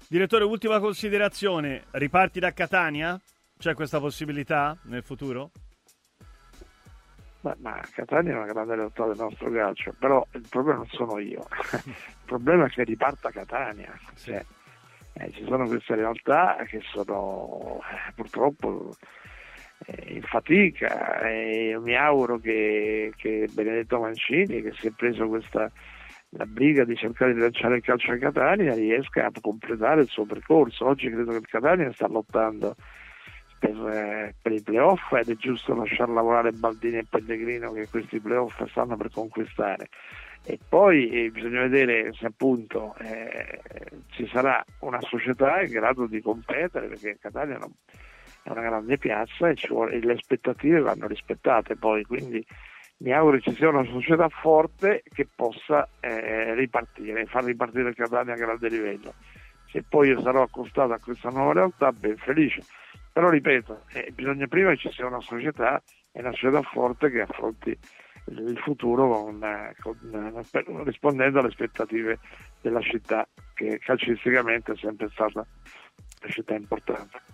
Direttore, ultima considerazione, riparti da Catania? C'è questa possibilità nel futuro? Ma Catania è una grande realtà del nostro calcio, però il problema non sono io, il problema è che riparta Catania. Cioè, ci sono queste realtà che sono purtroppo in fatica, e io mi auguro che Benedetto Mancini, che si è preso la briga di cercare di lanciare il calcio a Catania, riesca a completare il suo percorso. Oggi credo che il Catania sta lottando per i playoff, ed è giusto lasciar lavorare Baldini e Pellegrino, che questi playoff stanno per conquistare, e poi bisogna vedere se appunto ci sarà una società in grado di competere, perché Catania è una grande piazza e le aspettative vanno rispettate poi, quindi mi auguro che ci sia una società forte che possa ripartire, far ripartire il Catania a grande livello. Se poi io sarò accostato a questa nuova realtà, ben felice. Però ripeto, bisogna prima che ci sia una società forte che affronti il futuro rispondendo alle aspettative della città, che calcisticamente è sempre stata una città importante.